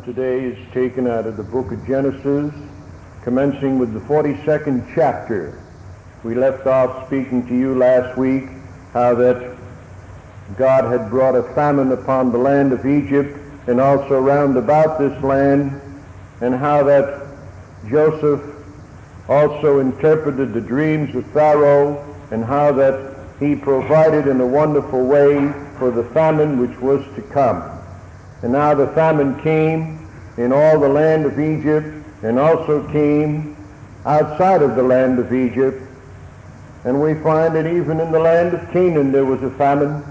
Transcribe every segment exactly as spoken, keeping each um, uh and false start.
lesson today is taken out of the book of Genesis, commencing with the forty-second chapter. We left off speaking to you last week how that God had brought a famine upon the land of Egypt and also round about this land, and how that Joseph also interpreted the dreams of Pharaoh, and how that he provided in a wonderful way for the famine which was to come. And now the famine came in all the land of Egypt, and also came outside of the land of Egypt. And we find that even in the land of Canaan there was a famine.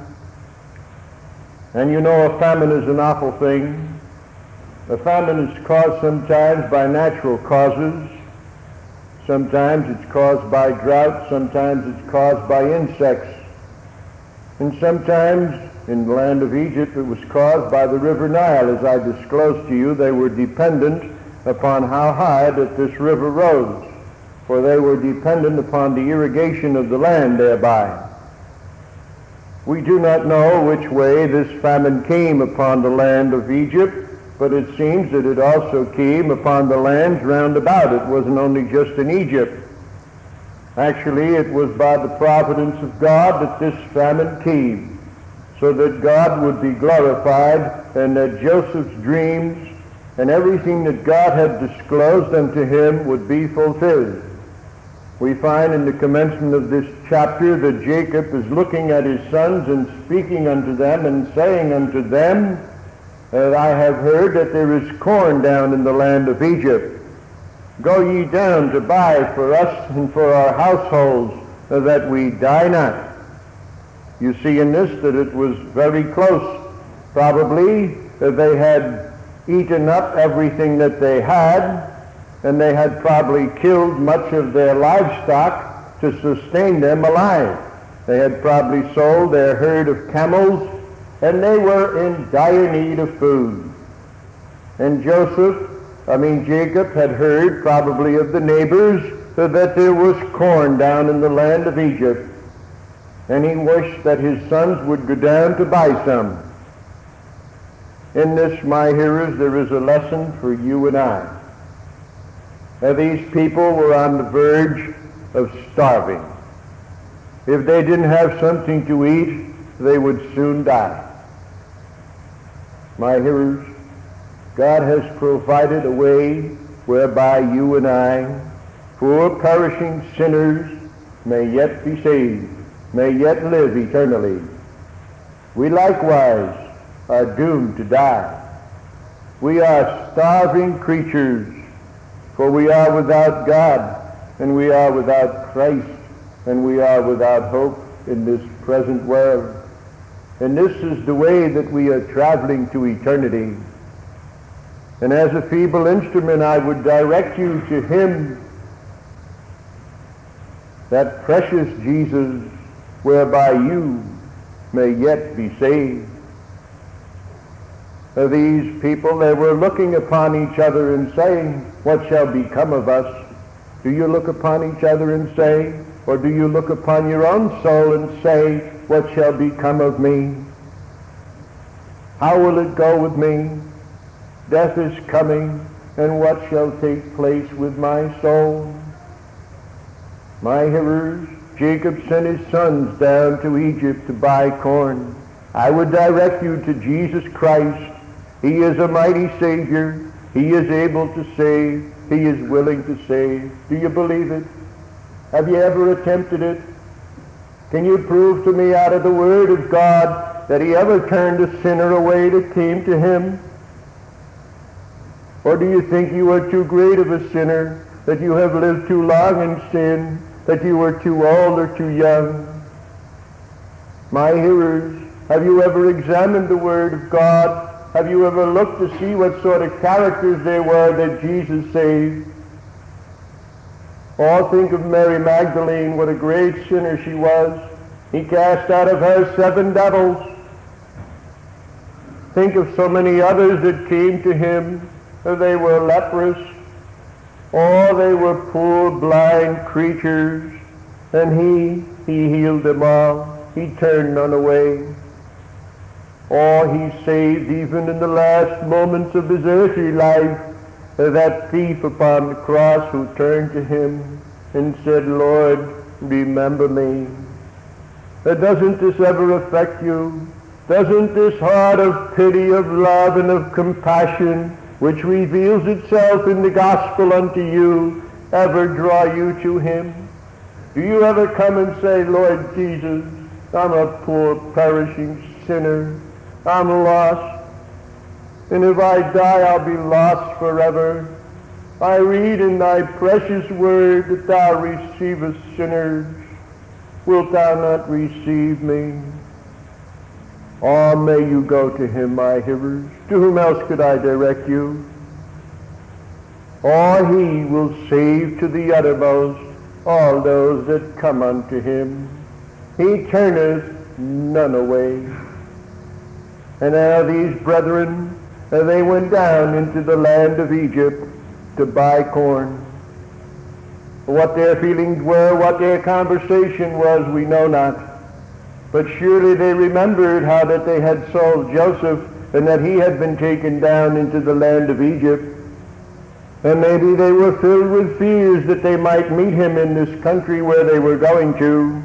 And you know, a famine is an awful thing. A famine is caused sometimes by natural causes. Sometimes it's caused by drought. Sometimes it's caused by insects. And sometimes in the land of Egypt it was caused by the river Nile. As I disclosed to you, they were dependent upon how high that this river rose, for they were dependent upon the irrigation of the land thereby. We do not know which way this famine came upon the land of Egypt, but it seems that it also came upon the lands round about. It wasn't only just in Egypt. Actually, it was by the providence of God that this famine came, so that God would be glorified, and that Joseph's dreams and everything that God had disclosed unto him would be fulfilled. We find in the commencement of this chapter that Jacob is looking at his sons and speaking unto them and saying unto them, that I have heard that there is corn down in the land of Egypt. Go ye down to buy for us and for our households, that we die not. You see in this that it was very close. Probably that they had eaten up everything that they had, and they had probably killed much of their livestock to sustain them alive. They had probably sold their herd of camels, and they were in dire need of food. And Joseph, I mean Jacob, had heard probably of the neighbors that there was corn down in the land of Egypt, and he wished that his sons would go down to buy some. In this, my hearers, there is a lesson for you and I. Now, these people were on the verge of starving. If they didn't have something to eat, they would soon die. My hearers, God has provided a way whereby you and I, poor perishing sinners, may yet be saved, may yet live eternally. We likewise are doomed to die. We are starving creatures, for we are without God, and we are without Christ, and we are without hope in this present world. And this is the way that we are traveling to eternity. And as a feeble instrument, I would direct you to him, that precious Jesus, whereby you may yet be saved. Now, these people, they were looking upon each other and saying, what shall become of us? Do you look upon each other and say, or do you look upon your own soul and say, what shall become of me? How will it go with me? Death is coming, and what shall take place with my soul? My hearers, Jacob sent his sons down to Egypt to buy corn. I would direct you to Jesus Christ. He is a mighty Savior. He is able to save. He is willing to save. Do you believe it? Have you ever attempted it? Can you prove to me out of the Word of God that he ever turned a sinner away that came to him? Or do you think you are too great of a sinner, that you have lived too long in sin, that you are too old or too young? My hearers, have you ever examined the Word of God? Have you ever looked to see what sort of characters they were that Jesus saved? Oh, think of Mary Magdalene, what a great sinner she was. He cast out of her seven devils. Think of so many others that came to him. They were leprous. Oh, they were poor, blind creatures. And he, he healed them all. He turned none away. or he saved even in the last moments of his earthly life that thief upon the cross who turned to him and said, Lord, remember me. Doesn't this ever affect you? Doesn't this heart of pity, of love, and of compassion, which reveals itself in the gospel unto you, ever draw you to him? Do you ever come and say, Lord Jesus, I'm a poor perishing sinner. I'm lost. And if I die, I'll be lost forever. I read in thy precious word that thou receivest sinners. Wilt thou not receive me? Or may you go to him, my hearers. To whom else could I direct you? Or he will save to the uttermost all those that come unto him. He turneth none away. And now these brethren, uh, they went down into the land of Egypt to buy corn. What their feelings were, what their conversation was, we know not. But surely they remembered how that they had sold Joseph and that he had been taken down into the land of Egypt. And maybe they were filled with fears that they might meet him in this country where they were going to.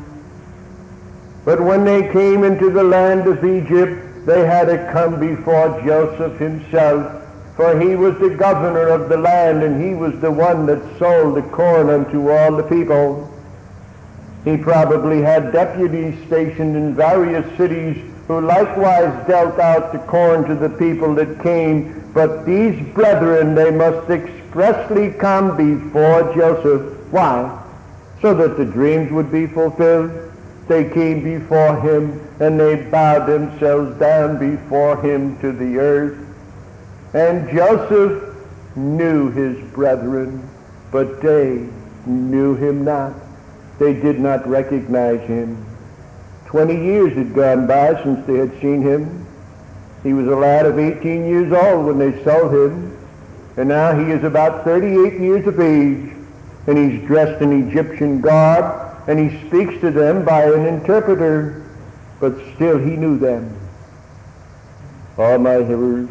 But when they came into the land of Egypt, they had to come before Joseph himself, for he was the governor of the land, and he was the one that sold the corn unto all the people. He probably had deputies stationed in various cities who likewise dealt out the corn to the people that came. But these brethren, they must expressly come before Joseph. Why? So that the dreams would be fulfilled. They came before him, and they bowed themselves down before him to the earth. And Joseph knew his brethren, but they knew him not. They did not recognize him. Twenty years had gone by since they had seen him. He was a lad of eighteen years old when they sold him, and now he is about thirty-eight years of age, and he's dressed in Egyptian garb, and he speaks to them by an interpreter, but still he knew them. All my hearers,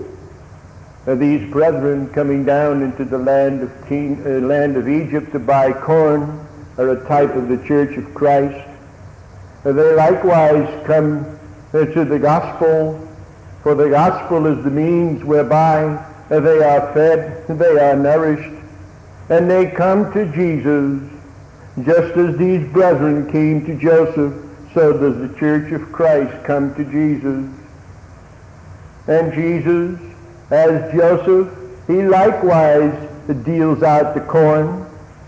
are these brethren coming down into the land of, Teen, uh, land of Egypt to buy corn are a type of the Church of Christ. Uh, they likewise come uh, to the gospel, for the gospel is the means whereby uh, they are fed, they are nourished, and they come to Jesus. Just as these brethren came to Joseph, so does the Church of Christ come to Jesus. And Jesus, as Joseph, he likewise deals out the corn.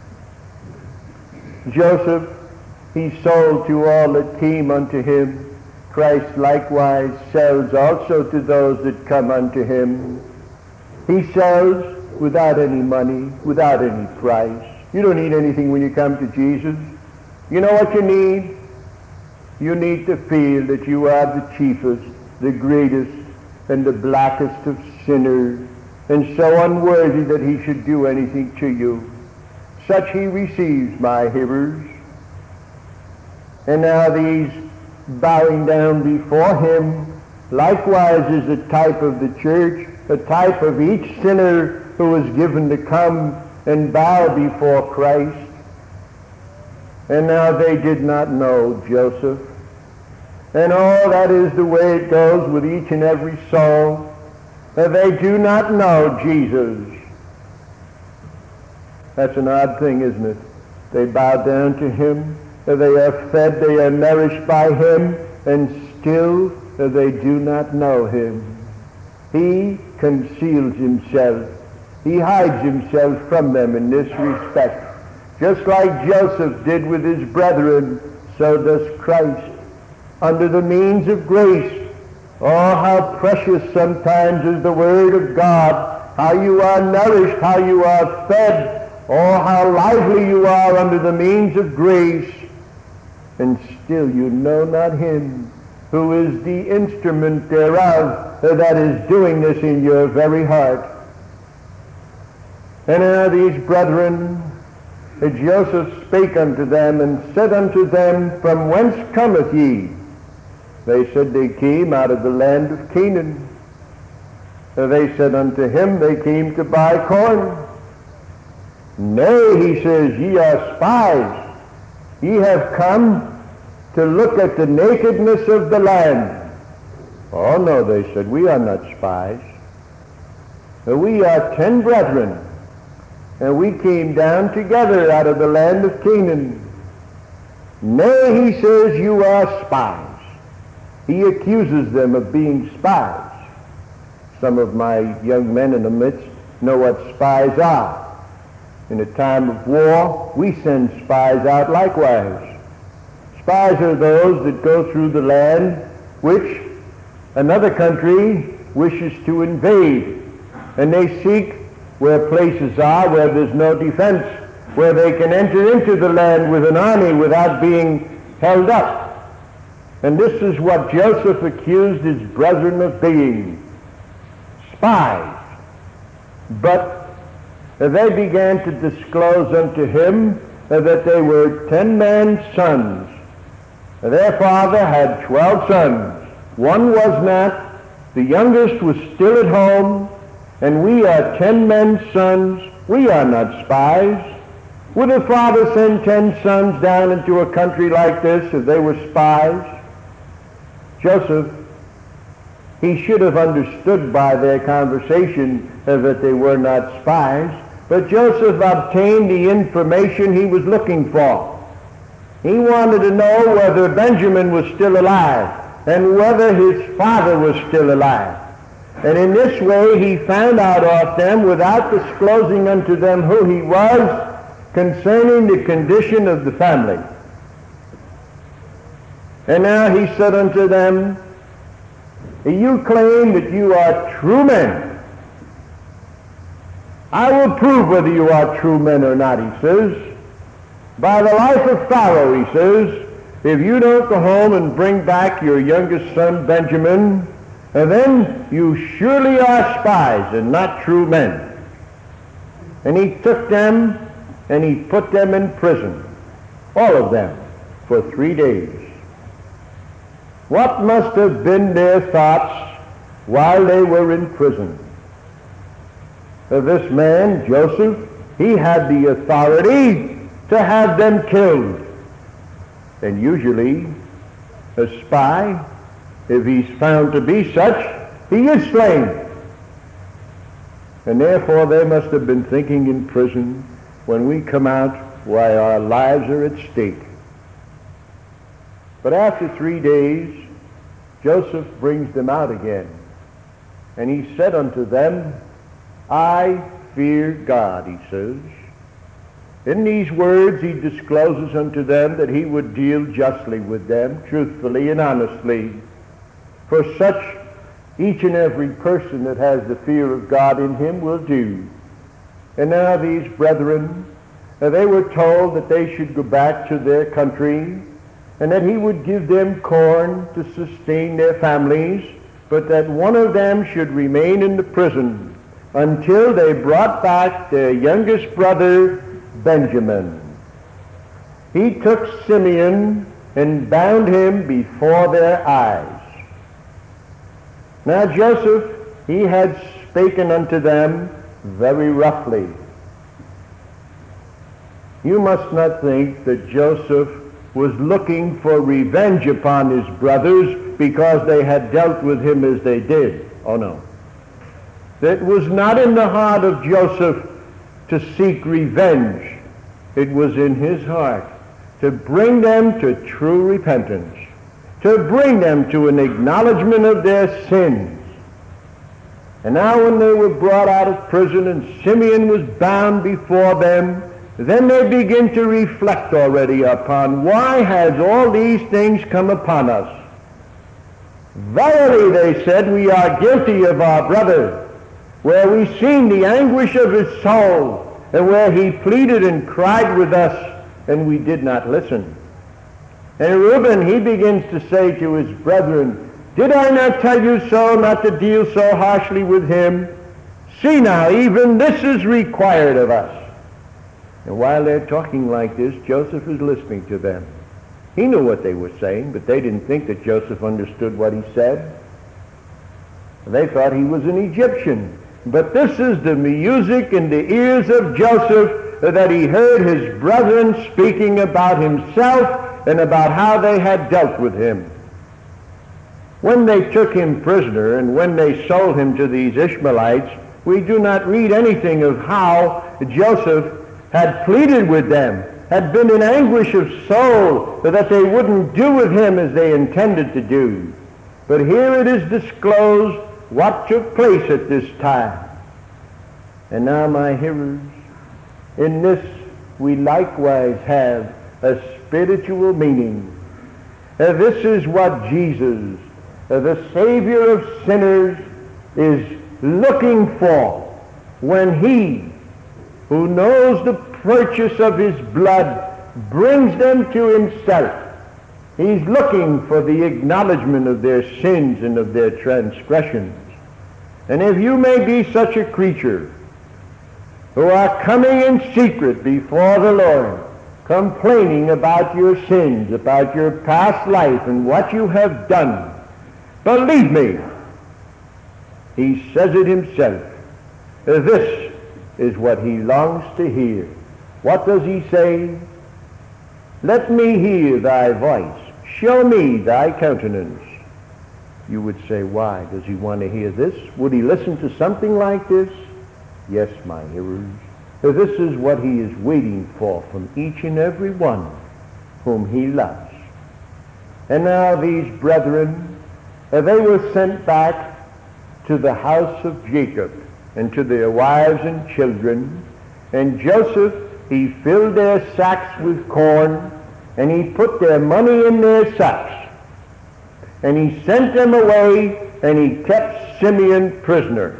Joseph, he sold to all that came unto him. Christ likewise sells also to those that come unto him. He sells without any money, without any price. You don't need anything when you come to Jesus. You know what you need? You need to feel that you are the chiefest, the greatest, and the blackest of sinners, and so unworthy that he should do anything to you. Such he receives, my hearers. And now these bowing down before him likewise is a type of the church, a type of each sinner who is given to come and bow before Christ. And now they did not know Joseph. And oh, that is the way it goes with each and every soul. They do not know Jesus. That's an odd thing, isn't it? They bow down to him, they are fed, they are nourished by him, and still they do not know him. He conceals himself. He hides himself from them in this respect. Just like Joseph did with his brethren, so does Christ. Under the means of grace, oh, how precious sometimes is the Word of God, how you are nourished, how you are fed, oh, how lively you are under the means of grace, and still you know not him who is the instrument thereof that is doing this in your very heart. And now these brethren, Joseph spake unto them and said unto them, From whence cometh ye? They said they came out of the land of Canaan. Uh, They said unto him, they came to buy corn. Nay, he says, ye are spies. Ye have come to look at the nakedness of the land. Oh no, they said, we are not spies. Uh, We are ten brethren, and we came down together out of the land of Canaan. Nay, he says, you are spies. He accuses them of being spies. Some of my young men in the midst know what spies are. In a time of war, we send spies out likewise. Spies are those that go through the land which another country wishes to invade, and they seek where places are where there's no defense, where they can enter into the land with an army without being held up. And this is what Joseph accused his brethren of being, spies. But they began to disclose unto him that they were ten men's sons. Their father had twelve sons. One was not. The youngest was still at home. And we are ten men's sons. We are not spies. Would a father send ten sons down into a country like this if they were spies? Joseph, he should have understood by their conversation uh, that they were not spies, but Joseph obtained the information he was looking for. He wanted to know whether Benjamin was still alive and whether his father was still alive. And in this way he found out of them, without disclosing unto them who he was, concerning the condition of the family. And now he said unto them, you claim that you are true men. I will prove whether you are true men or not, he says. By the life of Pharaoh, he says, if you don't go home and bring back your youngest son Benjamin, and then you surely are spies and not true men. And he took them and he put them in prison, all of them, for three days. What must have been their thoughts while they were in prison? Uh, this man, Joseph, he had the authority to have them killed. And usually, a spy, if he's found to be such, he is slain. And therefore they must have been thinking in prison, when we come out, why, our lives are at stake. But after three days, Joseph brings them out again. And he said unto them, I fear God, he says. In these words he discloses unto them that he would deal justly with them, truthfully and honestly. For such each and every person that has the fear of God in him will do. And now these brethren, uh, they were told that they should go back to their country, and that he would give them corn to sustain their families, but that one of them should remain in the prison until they brought back their youngest brother, Benjamin. He took Simeon and bound him before their eyes. Now Joseph, he had spoken unto them very roughly. You must not think that Joseph was looking for revenge upon his brothers because they had dealt with him as they did. Oh no. It was not in the heart of Joseph to seek revenge. It was in his heart to bring them to true repentance, to bring them to an acknowledgement of their sins. And now when they were brought out of prison and Simeon was bound before them, then they begin to reflect already upon, why has all these things come upon us? Verily, they said, we are guilty of our brother, where we seen the anguish of his soul, and where he pleaded and cried with us, and we did not listen. And Reuben, he begins to say to his brethren, did I not tell you so, not to deal so harshly with him? See now, even this is required of us. And while they're talking like this, Joseph is listening to them. He knew what they were saying, but they didn't think that Joseph understood what he said. They thought he was an Egyptian. But this is the music in the ears of Joseph, that he heard his brethren speaking about himself and about how they had dealt with him. When they took him prisoner and when they sold him to these Ishmaelites, we do not read anything of how Joseph had pleaded with them, had been in anguish of soul that they wouldn't do with him as they intended to do. But here it is disclosed what took place at this time. And now, my hearers, in this we likewise have a spiritual meaning. Uh, this is what Jesus, uh, the Savior of sinners, is looking for when he, who knows the purchase of his blood, brings them to himself. He's looking for the acknowledgement of their sins and of their transgressions. And if you may be such a creature who are coming in secret before the Lord, complaining about your sins, about your past life and what you have done, believe me, he says it himself. This is what he longs to hear. What does he say? Let me hear thy voice. Show me thy countenance. You would say, why does he want to hear this? Would he listen to something like this? Yes, my hearers. This is what he is waiting for from each and every one whom he loves. And now these brethren, they were sent back to the house of Jacob and to their wives and children. And Joseph, he filled their sacks with corn, and he put their money in their sacks. And he sent them away, and he kept Simeon prisoner.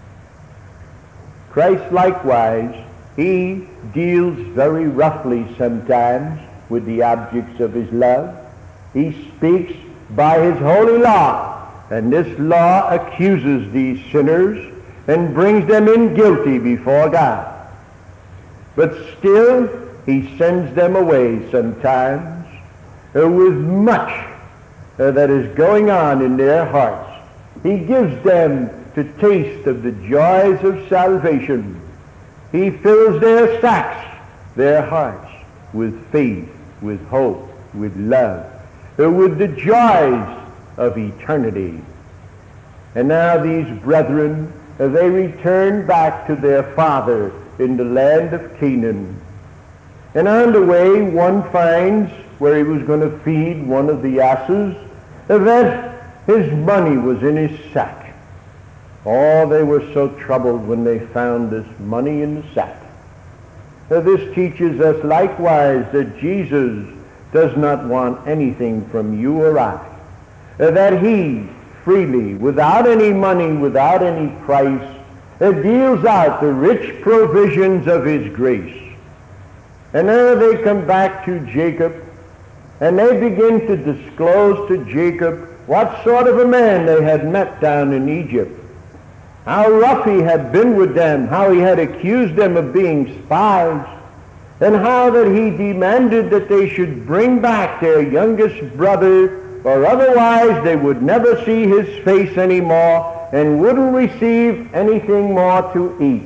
Christ likewise, he deals very roughly sometimes with the objects of his love. He speaks by his holy law, and this law accuses these sinners and brings them in guilty before God. But still, he sends them away sometimes uh, with much uh, that is going on in their hearts. He gives them to taste of the joys of salvation. He fills their sacks, their hearts, with faith, with hope, with love, uh, with the joys of eternity. And now these brethren, uh, they return back to their father in the land of Canaan. And on the way, one finds where he was going to feed one of the asses, uh, that his money was in his sack. Oh, they were so troubled when they found this money in the sack. Uh, this teaches us likewise that Jesus does not want anything from you or I. Uh, that he freely, without any money, without any price, uh, deals out the rich provisions of his grace. And now they come back to Jacob, and they begin to disclose to Jacob what sort of a man they had met down in Egypt. How rough he had been with them, how he had accused them of being spies, and how that he demanded that they should bring back their youngest brother, or otherwise they would never see his face anymore and wouldn't receive anything more to eat.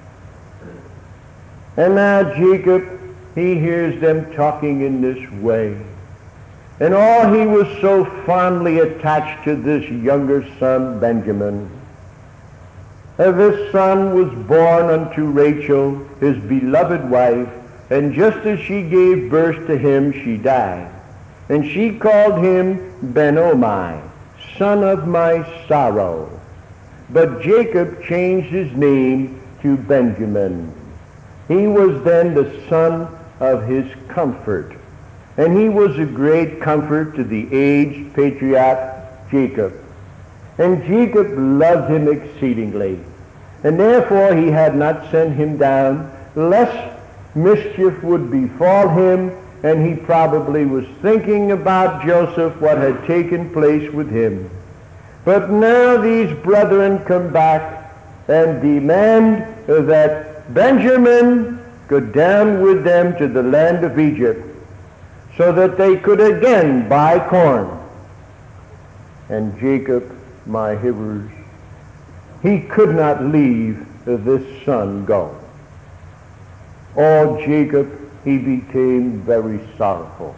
And now Jacob, he hears them talking in this way. And all he was so fondly attached to this younger son, Benjamin. And this son was born unto Rachel, his beloved wife, and just as she gave birth to him, she died. And she called him Ben-Oni, son of my sorrow. But Jacob changed his name to Benjamin. He was then the son of his comfort. And he was a great comfort to the aged patriarch Jacob. And Jacob loved him exceedingly. And therefore he had not sent him down, lest mischief would befall him, and he probably was thinking about Joseph, what had taken place with him. But now these brethren come back and demand that Benjamin go down with them to the land of Egypt. so that they could again buy corn. And Jacob, my hearers, he could not leave this son go. Oh, Jacob, he became very sorrowful.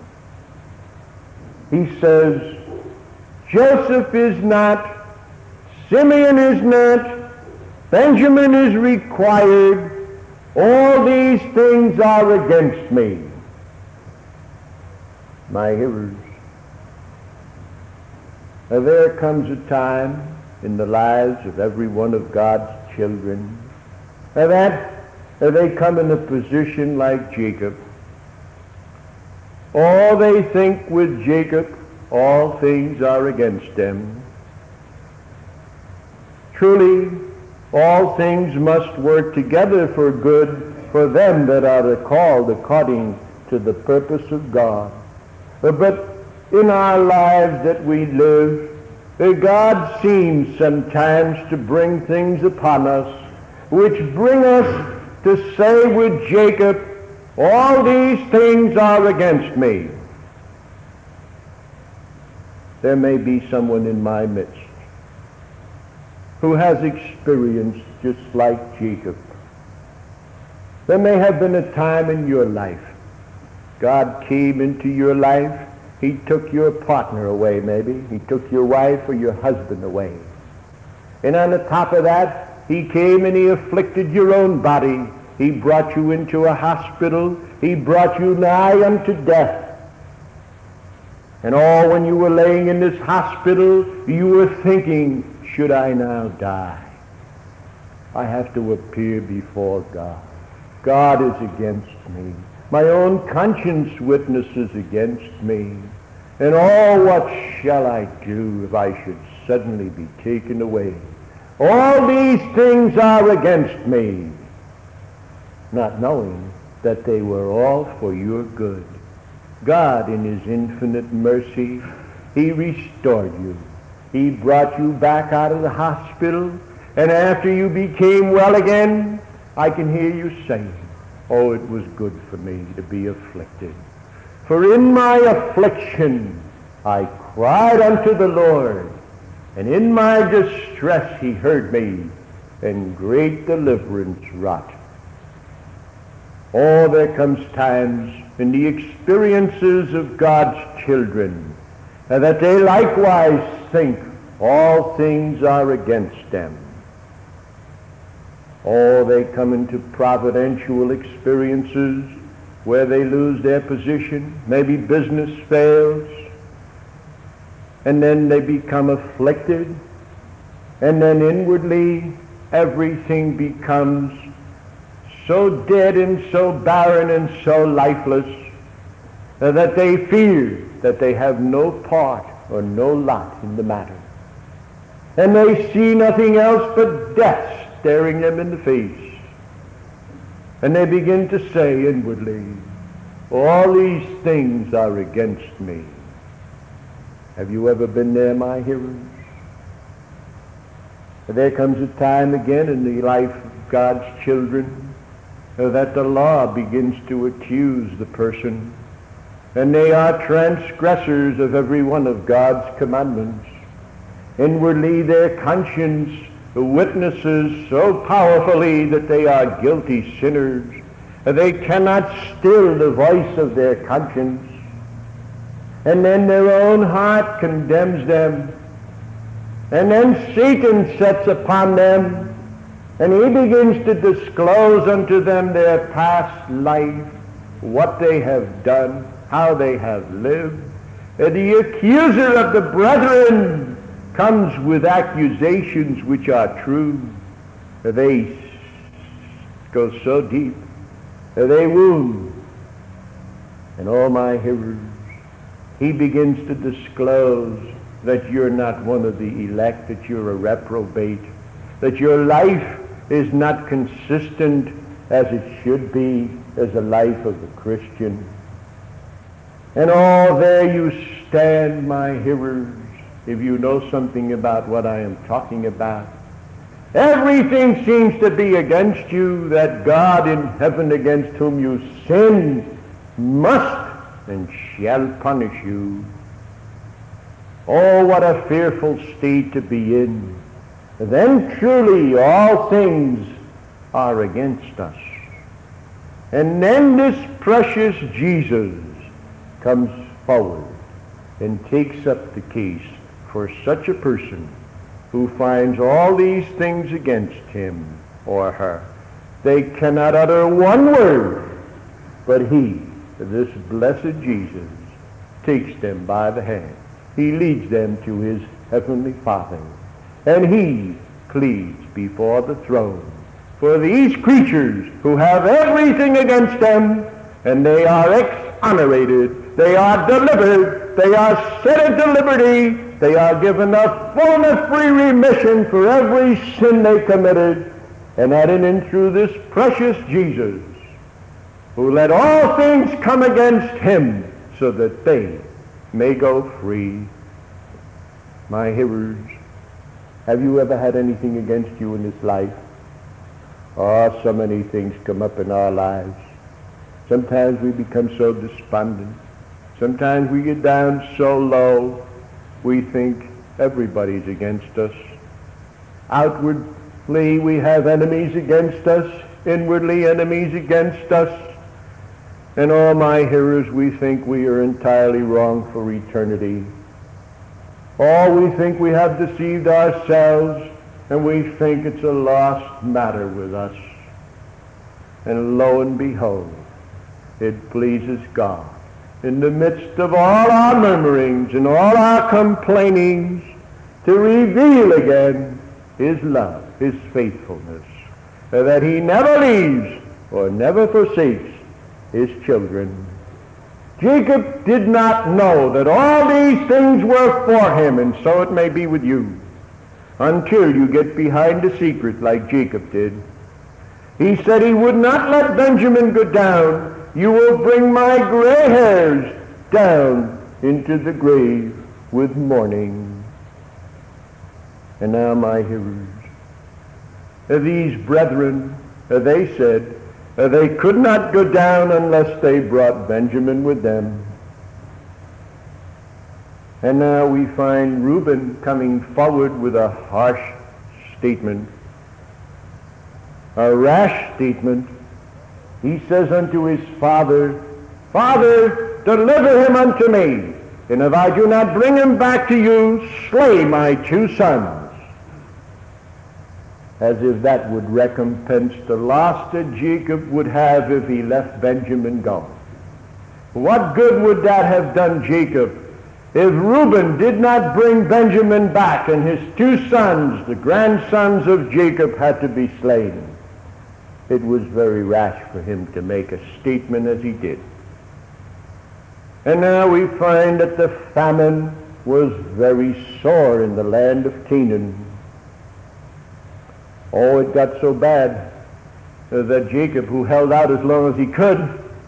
He says, Joseph is not, Simeon is not, Benjamin is required, all these things are against me. My hearers, there comes a time in the lives of every one of God's children that they come in a position like Jacob. All they think with Jacob, all things are against them. Truly, all things must work together for good for them that are called according to the purpose of God. But in our lives that we live, God seems sometimes to bring things upon us which bring us to say with Jacob, all these things are against me. There may be someone in my midst who has experienced just like Jacob. There may have been a time in your life God came into your life. He took your partner away, maybe. He took your wife or your husband away. And on the top of that, he came and he afflicted your own body. He brought you into a hospital. He brought you nigh unto death. And all when you were laying in this hospital, you were thinking, should I now die? I have to appear before God. God is against me. My own conscience witnesses against me. And oh, what shall I do if I should suddenly be taken away? All these things are against me, not knowing that they were all for your good. God, in his infinite mercy, he restored you. He brought you back out of the hospital, and after you became well again, I can hear you saying, oh, it was good for me to be afflicted. For in my affliction I cried unto the Lord, and in my distress he heard me, and great deliverance wrought. Oh, there comes times in the experiences of God's children uh, that they likewise think all things are against them. Or they come into providential experiences where they lose their position, maybe business fails, and then they become afflicted, and then inwardly everything becomes so dead and so barren and so lifeless uh, that they fear that they have no part or no lot in the matter. And they see nothing else but death staring them in the face. And they begin to say inwardly, all these things are against me. Have you ever been there, my hearers? There comes a time again in the life of God's children uh, that the law begins to accuse the person, and they are transgressors of every one of God's commandments. Inwardly their conscience witnesses so powerfully that they are guilty sinners. They cannot still the voice of their conscience. And then their own heart condemns them. And then Satan sets upon them, and he begins to disclose unto them their past life, what they have done, how they have lived. And the accuser of the brethren comes with accusations which are true. They go so deep, they wound. And all my hearers, he begins to disclose that you're not one of the elect, that you're a reprobate, that your life is not consistent as it should be as a life of a Christian. And all there you stand, my hearers, if you know something about what I am talking about. Everything seems to be against you, that God in heaven against whom you sin must and shall punish you. Oh, what a fearful state to be in. Then truly all things are against us. And then this precious Jesus comes forward and takes up the case for such a person who finds all these things against him or her. They cannot utter one word, but he, this blessed Jesus, takes them by the hand. He leads them to his heavenly Father, and he pleads before the throne for these creatures who have everything against them, and they are exonerated, they are delivered, they are set at liberty, they are given a full and free remission for every sin they committed, and that in and through this precious Jesus, who let all things come against him so that they may go free. My hearers, have you ever had anything against you in this life? Oh, so many things come up in our lives. Sometimes we become so despondent. Sometimes we get down so low, we think everybody's against us. Outwardly, we have enemies against us. Inwardly, enemies against us. And all my hearers, we think we are entirely wrong for eternity. Or we think we have deceived ourselves, and we think it's a lost matter with us. And lo and behold, it pleases God, in the midst of all our murmurings and all our complainings, to reveal again his love, his faithfulness, that he never leaves or never forsakes his children. Jacob did not know that all these things were for him, and so it may be with you, until you get behind the secret like Jacob did. He said he would not let Benjamin go down. You will bring my gray hairs down into the grave with mourning. And now, my hearers, these brethren, they said, Uh, they could not go down unless they brought Benjamin with them. And now we find Reuben coming forward with a harsh statement, a rash statement. He says unto his father, Father, deliver him unto me, and if I do not bring him back to you, slay my two sons. As if that would recompense the loss that Jacob would have if he left Benjamin go. What good would that have done Jacob if Reuben did not bring Benjamin back and his two sons, the grandsons of Jacob, had to be slain? It was very rash for him to make a statement as he did. And now we find that the famine was very sore in the land of Canaan. Oh, it got so bad uh, that Jacob, who held out as long as he could,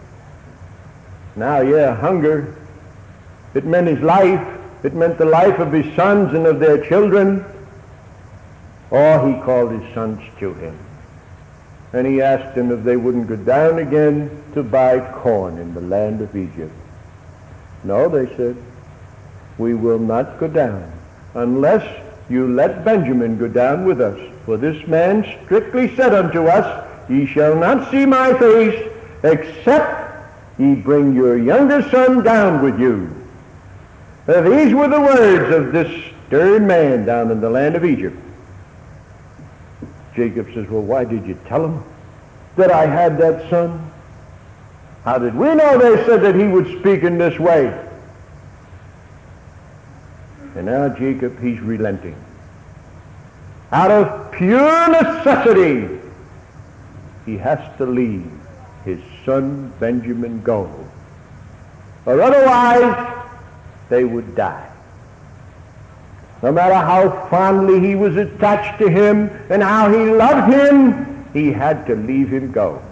now, yeah, hunger, it meant his life, it meant the life of his sons and of their children. Oh, he called his sons to him, and he asked them if they wouldn't go down again to buy corn in the land of Egypt. No, they said, we will not go down unless you let Benjamin go down with us. For this man strictly said unto us, Ye shall not see my face, except ye bring your younger son down with you. Uh, these were the words of this stern man down in the land of Egypt. Jacob says, well, why did you tell him that I had that son? How did we know they said that he would speak in this way? And now Jacob, he's relenting. Out of pure necessity, he has to leave his son Benjamin go, or otherwise they would die. No matter how fondly he was attached to him and how he loved him, he had to leave him go.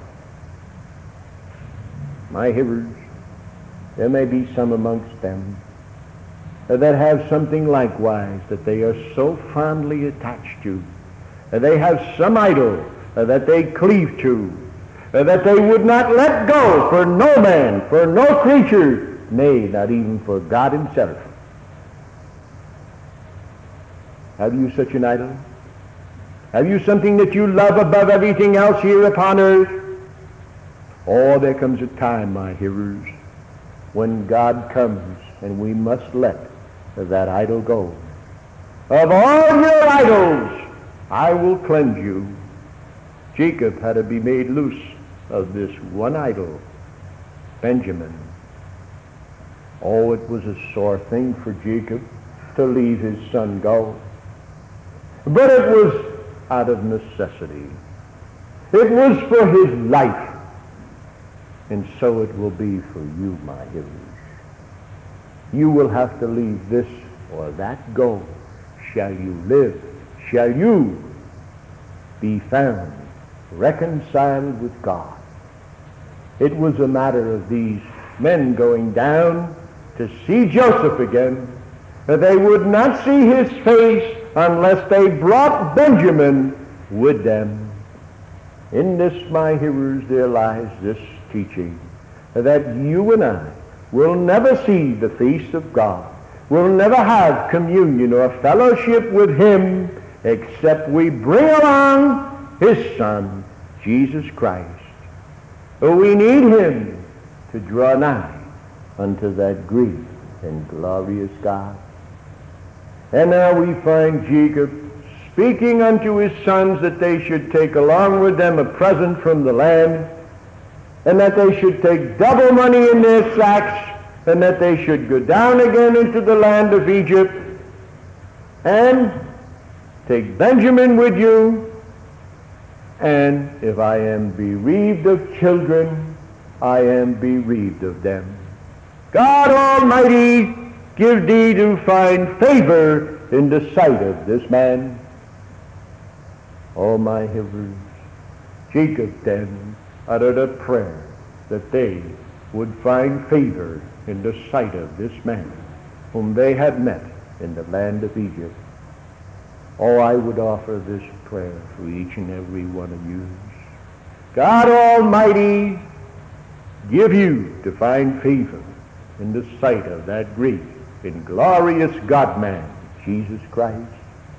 My hearers, there may be some amongst them that have something likewise that they are so fondly attached to. They have some idol that they cleave to, that they would not let go for no man, for no creature nay, not even for God himself. Have you such an idol? Have you something that you love above everything else here upon earth? Oh, there comes a time, my hearers, when God comes and we must let that idol go. Of all your idols, I will cleanse you. Jacob had to be made loose of this one idol, Benjamin. Oh, it was a sore thing for Jacob to leave his son go. But it was out of necessity. It was for his life. And so it will be for you, my hearers. You will have to leave this or that go. Shall you live? Shall you be found reconciled with God? It was a matter of these men going down to see Joseph again, that they would not see his face unless they brought Benjamin with them. In this, my hearers, there lies this teaching, that you and I will never see the face of God, will never have communion or fellowship with him, except we bring along his Son, Jesus Christ. We need him to draw nigh unto that great and glorious God. And now we find Jacob speaking unto his sons that they should take along with them a present from the land, and that they should take double money in their sacks, and that they should go down again into the land of Egypt, and take Benjamin with you, and if I am bereaved of children, I am bereaved of them. God Almighty give thee to find favor in the sight of this man. Oh, my hearers, Jacob then uttered a prayer that they would find favor in the sight of this man whom they had met in the land of Egypt. Oh, I would offer this prayer for each and every one of you. God Almighty give you to find favor in the sight of that great and glorious God-man, Jesus Christ.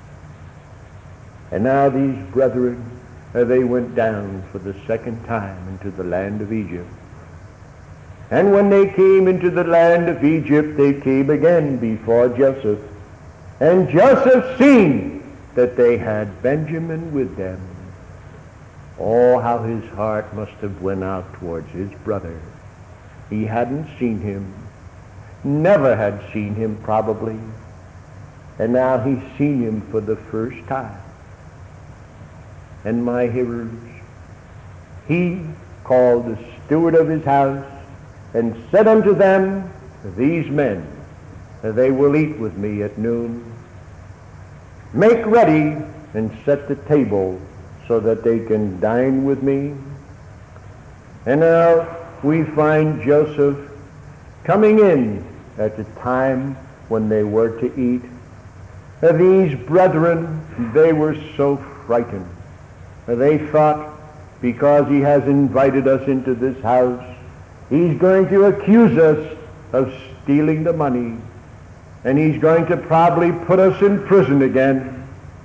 And now these brethren, uh, they went down for the second time into the land of Egypt. And when they came into the land of Egypt, they came again before Joseph. And Joseph seen that they had Benjamin with them. Oh, how his heart must have went out towards his brother. He hadn't seen him, never had seen him probably, and now he's seen him for the first time. And my hearers, he called the steward of his house and said unto them, these men, they will eat with me at noon. Make ready and set the table so that they can dine with me. And now we find Joseph coming in at the time when they were to eat. These brethren, they were so frightened. They thought, because he has invited us into this house, he's going to accuse us of stealing the money, and he's going to probably put us in prison again.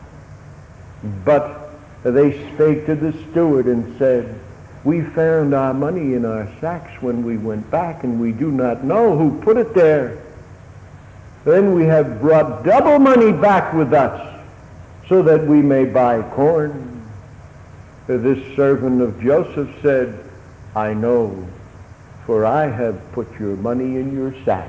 But they spake to the steward and said, we found our money in our sacks when we went back, and we do not know who put it there. Then we have brought double money back with us, so that we may buy corn. This servant of Joseph said, I know, for I have put your money in your sacks.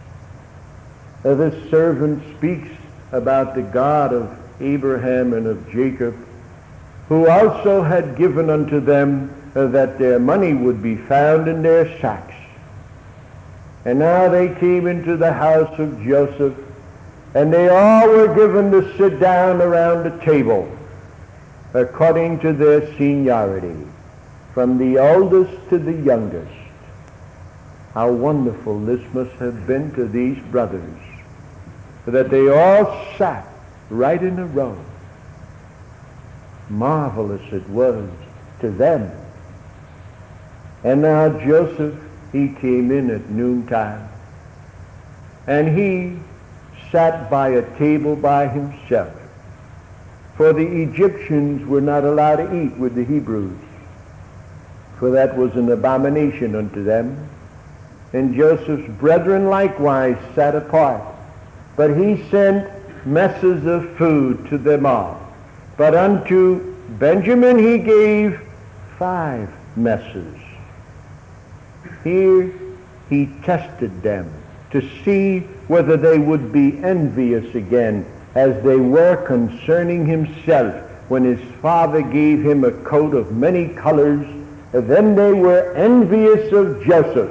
This servant speaks about the God of Abraham and of Jacob, who also had given unto them that their money would be found in their sacks. And now they came into the house of Joseph, and they all were given to sit down around the table, according to their seniority, from the oldest to the youngest. How wonderful this must have been to these brothers, that they all sat right in a row. Marvelous it was to them. And now Joseph, he came in at noontime. and he sat by a table by himself. For the Egyptians were not allowed to eat with the Hebrews, for that was an abomination unto them. And Joseph's brethren likewise sat apart, but he sent messes of food to them all. But unto Benjamin he gave five messes. Here he tested them to see whether they would be envious again, as they were concerning himself, when his father gave him a coat of many colors. Then they were envious of Joseph.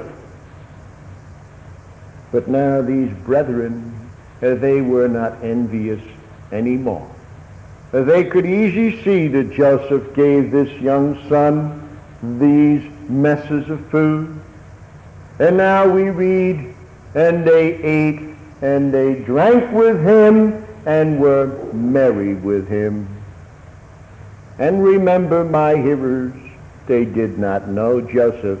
But now these brethren, uh, they were not envious anymore. Uh, they could easily see that Joseph gave this young son these messes of food. And now we read, and they ate, and they drank with him, and were merry with him. And remember, my hearers, they did not know Joseph.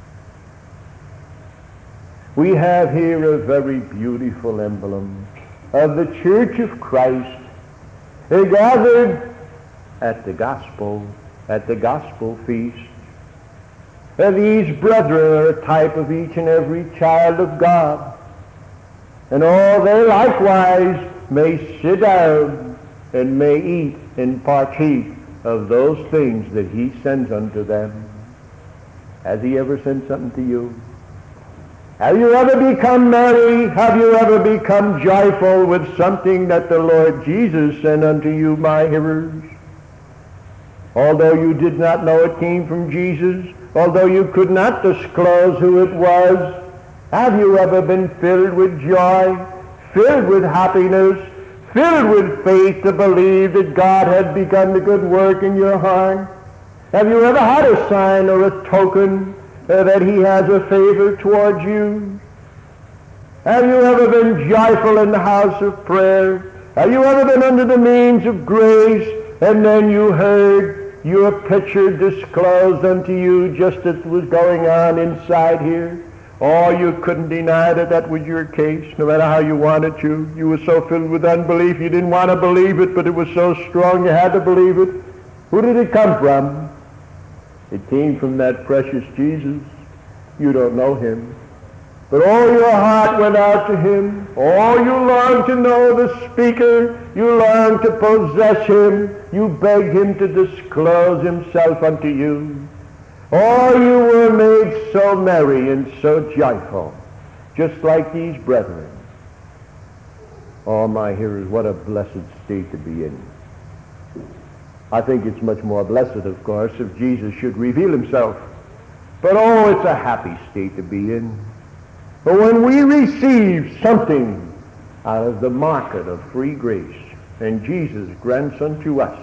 We have here a very beautiful emblem of the Church of Christ. They gathered at the gospel, at the gospel feast. And these brethren are a type of each and every child of God. And all they likewise may sit down and may eat and partake of those things that he sends unto them. Has he ever sent something to you? Have you ever become merry? Have you ever become joyful with something that the Lord Jesus sent unto you, my hearers? Although you did not know it came from Jesus, although you could not disclose who it was, have you ever been filled with joy, filled with happiness, filled with faith to believe that God had begun the good work in your heart? Have you ever had a sign or a token uh, that he has a favor towards you? Have you ever been joyful in the house of prayer? Have you ever been under the means of grace, and then you heard your picture disclosed unto you just as it was going on inside here? Oh, you couldn't deny that that was your case, no matter how you wanted to. You were so filled with unbelief, you didn't want to believe it, but it was so strong you had to believe it. Who did it come from? It came from that precious Jesus. You don't know him, but all your heart went out to him. All you longed to know the speaker. You longed to possess him. You begged him to disclose himself unto you. Oh, you were made so merry and so joyful, just like these brethren. Oh, my hearers, what a blessed state to be in. I think it's much more blessed, of course, if Jesus should reveal himself. But oh, it's a happy state to be in. But when we receive something out of the market of free grace, and Jesus grants unto us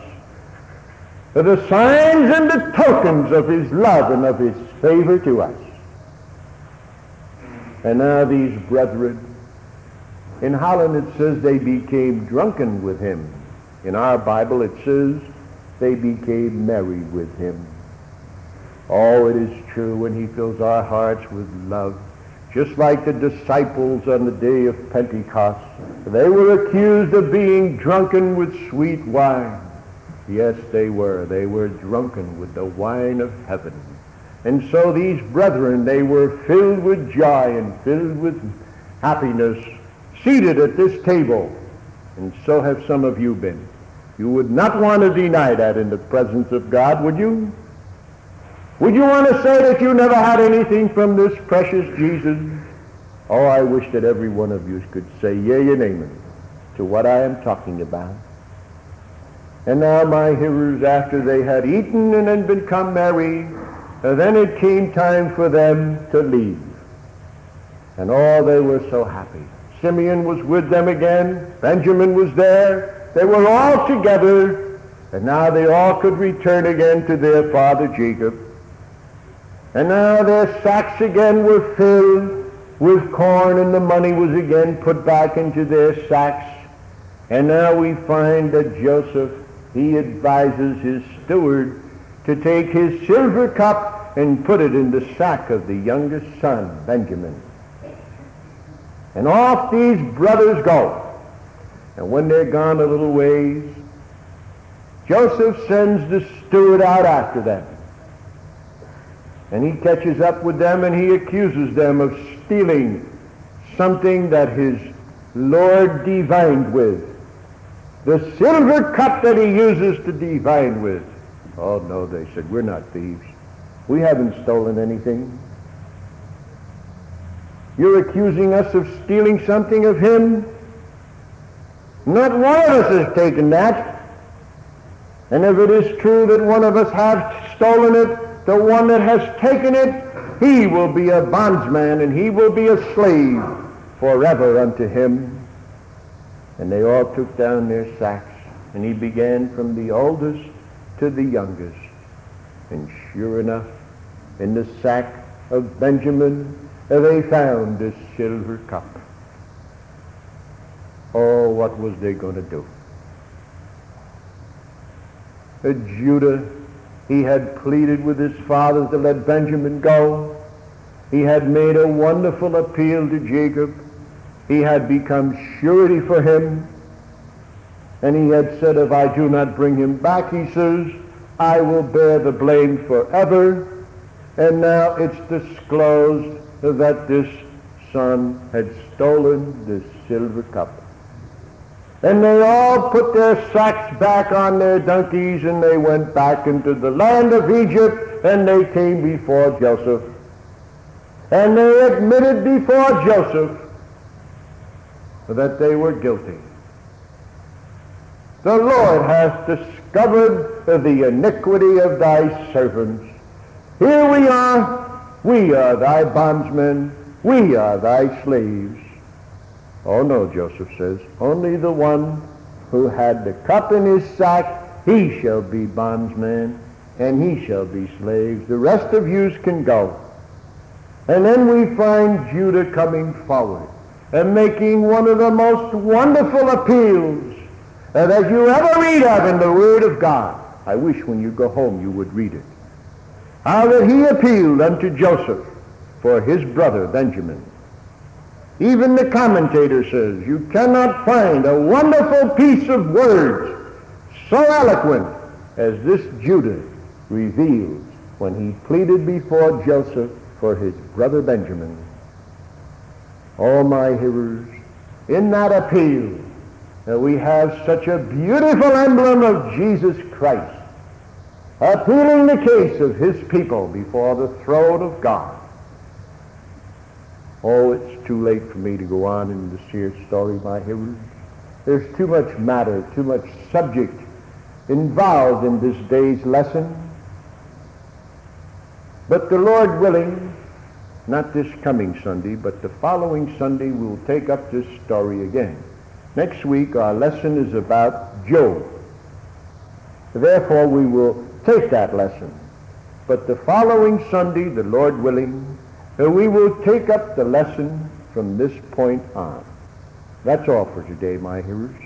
the signs and the tokens of his love and of his favor to us. And now these brethren, in Holland it says they became drunken with him. In our Bible it says they became merry with him. Oh, it is true when he fills our hearts with love. Just like the disciples on the day of Pentecost, they were accused of being drunken with sweet wine. Yes, they were. They were drunken with the wine of heaven. And so these brethren, they were filled with joy and filled with happiness, seated at this table. And so have some of you been. You would not want to deny that in the presence of God, would you? Would you want to say that you never had anything from this precious Jesus? Oh, I wish that every one of you could say yea and amen to what I am talking about. And now, my hearers, after they had eaten and had become merry, uh, then it came time for them to leave. And oh, they were so happy. Simeon was with them again. Benjamin was there. They were all together. And now they all could return again to their father Jacob. And now their sacks again were filled with corn, and the money was again put back into their sacks. And now we find that Joseph, he advises his steward to take his silver cup and put it in the sack of the youngest son, Benjamin. And off these brothers go. And when they're gone a little ways, Joseph sends the steward out after them. And he catches up with them and he accuses them of stealing something that his Lord divined with. The silver cup that he uses to divine with. Oh no, they said, we're not thieves. We haven't stolen anything. You're accusing us of stealing something of him? Not one of us has taken that. And if it is true that one of us has stolen it, the one that has taken it, he will be a bondsman and he will be a slave forever unto him. And they all took down their sacks, and he began from the oldest to the youngest. And sure enough, in the sack of Benjamin, they found this silver cup. Oh, what was they going to do? Uh, Judah, he had pleaded with his father to let Benjamin go. He had made a wonderful appeal to Jacob. He had become surety for him. And he had said, if I do not bring him back, he says, I will bear the blame forever. And now it's disclosed that this son had stolen this silver cup. And they all put their sacks back on their donkeys, and they went back into the land of Egypt, and they came before Joseph. And they admitted before Joseph that they were guilty. The Lord hath discovered the iniquity of thy servants. Here we are, we are thy bondsmen, we are thy slaves. Oh no, Joseph says, only the one who had the cup in his sack, he shall be bondsman, and he shall be slaves. The rest of yous can go. And then we find Judah coming forward and making one of the most wonderful appeals that you ever read of in the Word of God. I wish when you go home you would read it. How that he appealed unto Joseph for his brother Benjamin. Even the commentator says you cannot find a wonderful piece of words so eloquent as this Judah reveals when he pleaded before Joseph for his brother Benjamin. Oh, my hearers, in that appeal, that we have such a beautiful emblem of Jesus Christ, appealing the case of his people before the throne of God. Oh, it's too late for me to go on in this here story, my hearers. There's too much matter, too much subject involved in this day's lesson. But the Lord willing, not this coming Sunday, but the following Sunday, we'll take up this story again. Next week, our lesson is about Job. Therefore, we will take that lesson. But the following Sunday, the Lord willing, we will take up the lesson from this point on. That's all for today, my hearers.